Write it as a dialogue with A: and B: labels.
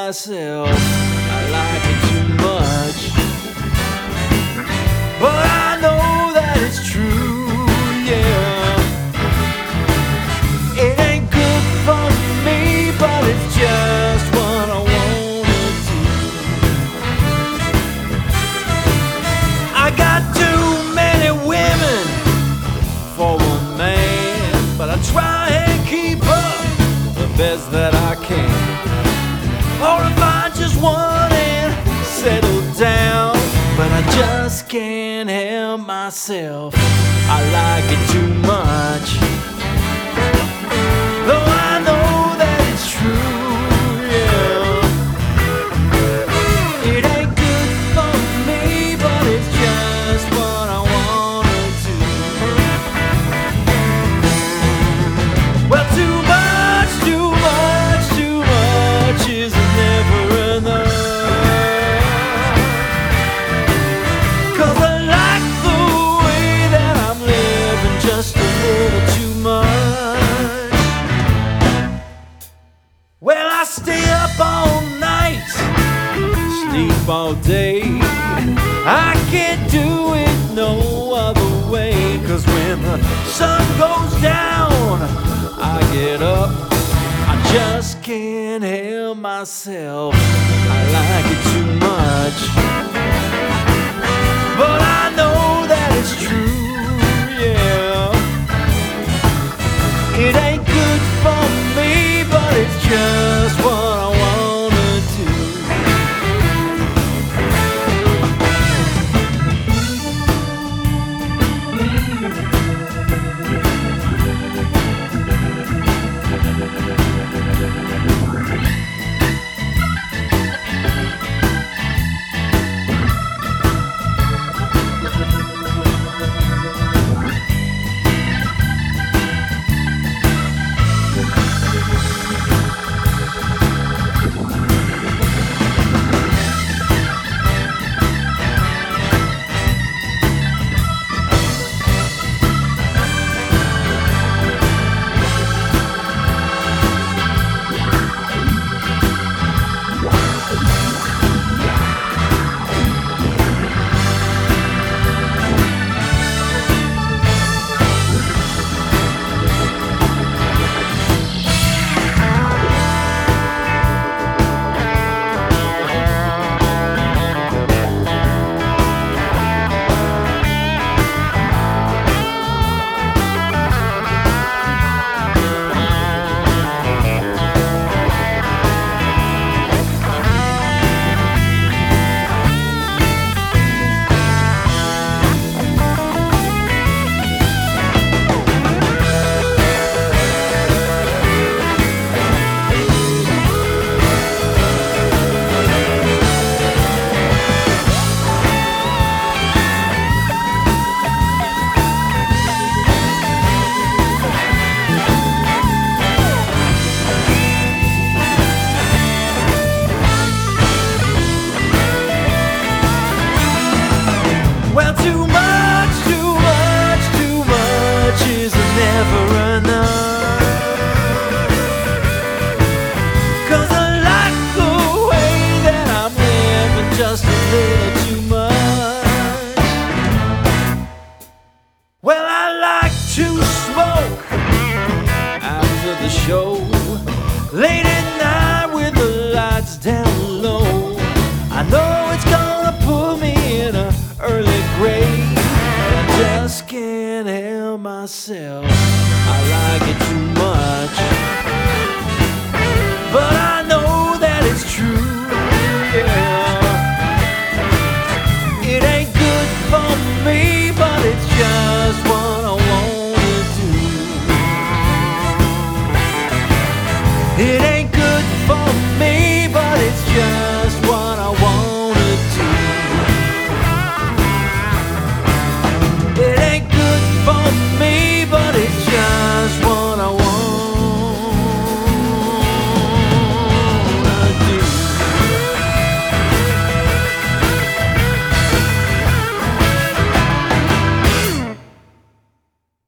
A: myself. I like it too much, but I know that it's true, yeah. It ain't good for me, but it's just what I wanna do. I got too many women for one man, but I try and keep up the best that I can. Or if I just want and settle down, but I just can't help myself. I like it too much, though I know that it's true, yeah. It ain't good for me, but it's just what I wanna do. Well, too much, too much, too much is never enough. 'Cause I like the way that I'm living just a little too much. Well, I stay up all night, sleep all day. I can't do it no other way. 'Cause when the sun goes down, I get up. I just can't help myself. I like it too much, but I know that it's true, yeah. It ain't good for me, but it's just what I wanna do. Well, too much, too much, too much is never enough. 'Cause I like the way that I'm living just a little too much. Well, I like to smoke after the show, late at night with the lights down low. I know it's gonna put me in a early grave, but I just can't help myself. I like it too much, but I know that it's true, yeah. It ain't good for me, but it's just what I wanna do. It ain't good for me,